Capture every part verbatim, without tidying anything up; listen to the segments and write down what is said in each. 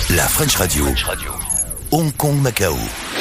La French Radio. Hong Kong, Macao.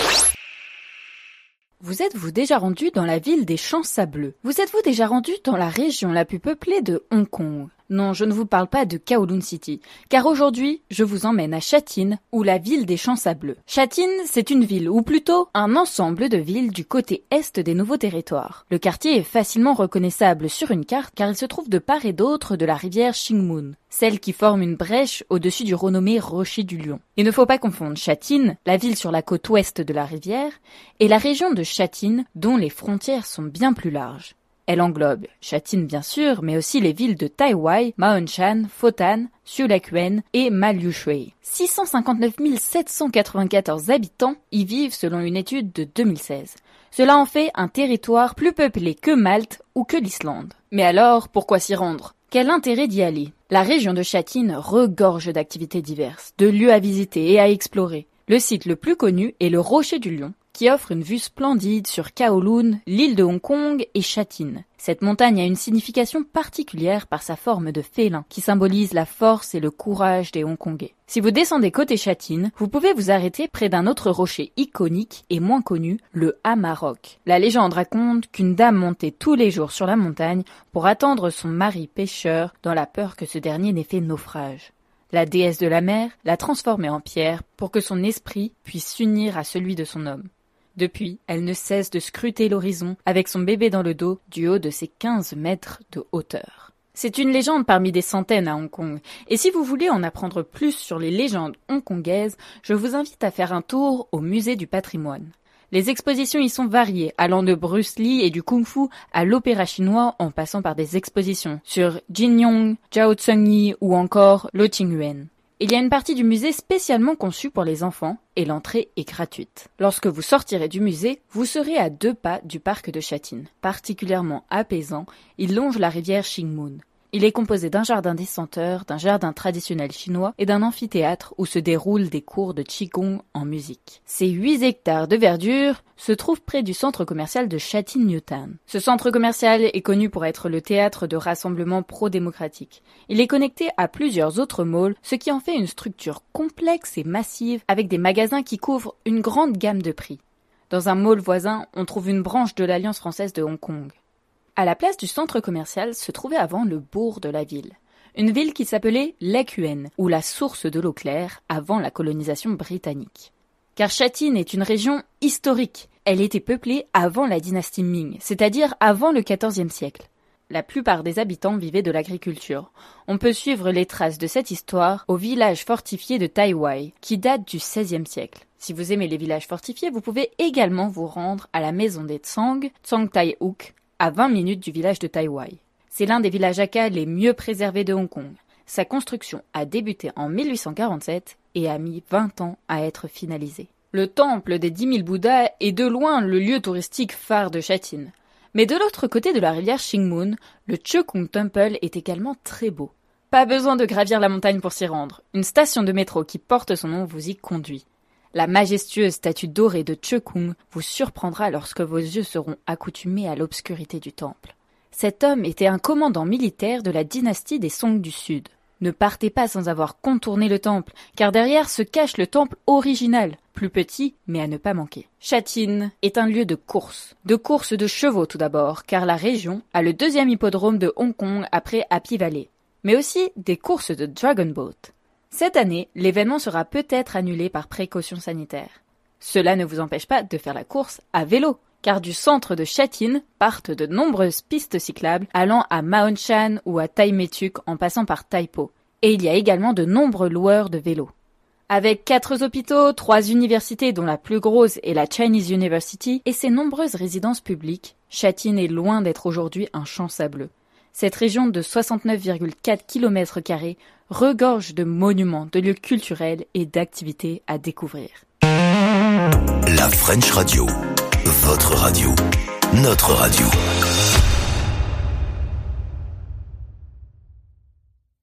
Vous êtes-vous déjà rendu dans la ville des Champs Sableux? Vous êtes-vous déjà rendu dans la région la plus peuplée de Hong Kong? Non, je ne vous parle pas de Kowloon City, car aujourd'hui, je vous emmène à Sha Tin, ou la ville des Champs Sableux. Sha Tin, c'est une ville, ou plutôt un ensemble de villes du côté est des Nouveaux Territoires. Le quartier est facilement reconnaissable sur une carte, car il se trouve de part et d'autre de la rivière Shing Mun, celle qui forme une brèche au-dessus du renommé Rocher du Lion. Il ne faut pas confondre Sha Tin, la ville sur la côte ouest de la rivière, et la région de Sha Tin, dont les frontières sont bien plus larges. Elle englobe Sha Tin bien sûr, mais aussi les villes de Tai Wai, Ma On Shan, Fo Tan, Siu Lak Yuen et Ma Liu Shui. six cent cinquante-neuf mille sept cent quatre-vingt-quatorze habitants y vivent selon une étude de deux mille seize. Cela en fait un territoire plus peuplé que Malte ou que l'Islande. Mais alors, pourquoi s'y rendre? Quel intérêt d'y aller? La région de Sha Tin regorge d'activités diverses, de lieux à visiter et à explorer. Le site le plus connu est le Rocher du Lion, qui offre une vue splendide sur Kowloon, l'île de Hong Kong et Sha Tin. Cette montagne a une signification particulière par sa forme de félin, qui symbolise la force et le courage des Hongkongais. Si vous descendez côté Sha Tin, vous pouvez vous arrêter près d'un autre rocher iconique et moins connu, le Hamarok. La légende raconte qu'une dame montait tous les jours sur la montagne pour attendre son mari pêcheur dans la peur que ce dernier n'ait fait naufrage. La déesse de la mer l'a transformée en pierre pour que son esprit puisse s'unir à celui de son homme. Depuis, elle ne cesse de scruter l'horizon avec son bébé dans le dos du haut de ses quinze mètres de hauteur. C'est une légende parmi des centaines à Hong Kong, et si vous voulez en apprendre plus sur les légendes hongkongaises, je vous invite à faire un tour au musée du patrimoine. Les expositions y sont variées, allant de Bruce Lee et du kung-fu à l'opéra chinois en passant par des expositions sur Jin Yong, Zhao Zhengyi ou encore Lo Qingyuan. Il y a une partie du musée spécialement conçue pour les enfants et l'entrée est gratuite. Lorsque vous sortirez du musée, vous serez à deux pas du parc de Sha Tin. Particulièrement apaisant, il longe la rivière Shing Mun. Il est composé d'un jardin des senteurs, d'un jardin traditionnel chinois et d'un amphithéâtre où se déroulent des cours de Qigong en musique. Ces huit hectares de verdure se trouvent près du centre commercial de Sha Tin New Town. Ce centre commercial est connu pour être le théâtre de rassemblements pro-démocratiques. Il est connecté à plusieurs autres malls, ce qui en fait une structure complexe et massive avec des magasins qui couvrent une grande gamme de prix. Dans un mall voisin, on trouve une branche de l'Alliance française de Hong Kong. À la place du centre commercial se trouvait avant le bourg de la ville. Une ville qui s'appelait Lak Yuen, ou la source de l'eau claire, avant la colonisation britannique. Car Sha Tin est une région historique. Elle était peuplée avant la dynastie Ming, c'est-à-dire avant le quatorzième siècle. La plupart des habitants vivaient de l'agriculture. On peut suivre les traces de cette histoire au village fortifié de Tai Wai, qui date du seizième siècle. Si vous aimez les villages fortifiés, vous pouvez également vous rendre à la maison des Tsang, Tsang Tai Hook, à vingt minutes du village de Tai Wai. C'est l'un des villages Hakka les mieux préservés de Hong Kong. Sa construction a débuté en mille huit cent quarante-sept et a mis vingt ans à être finalisée. Le temple des dix mille Bouddhas est de loin le lieu touristique phare de Sha Tin. Mais de l'autre côté de la rivière Shing Mun, le Cheu Kung Temple est également très beau. Pas besoin de gravir la montagne pour s'y rendre. Une station de métro qui porte son nom vous y conduit. La majestueuse statue dorée de Cheu Kung vous surprendra lorsque vos yeux seront accoutumés à l'obscurité du temple. Cet homme était un commandant militaire de la dynastie des Song du Sud. Ne partez pas sans avoir contourné le temple, car derrière se cache le temple original, plus petit mais à ne pas manquer. Sha Tin est un lieu de course. De course de chevaux tout d'abord, car la région a le deuxième hippodrome de Hong Kong après Happy Valley, mais aussi des courses de Dragon Boat. Cette année, l'événement sera peut-être annulé par précaution sanitaire. Cela ne vous empêche pas de faire la course à vélo, car du centre de Sha Tin partent de nombreuses pistes cyclables allant à Ma On Shan ou à Tai Me Tuk en passant par Tai Po. Et il y a également de nombreux loueurs de vélos. Avec quatre hôpitaux, trois universités dont la plus grosse est la Chinese University et ses nombreuses résidences publiques, Sha Tin est loin d'être aujourd'hui un champ sableux. Cette région de soixante-neuf virgule quatre kilomètres carrés regorge de monuments, de lieux culturels et d'activités à découvrir. La French Radio, votre radio, notre radio.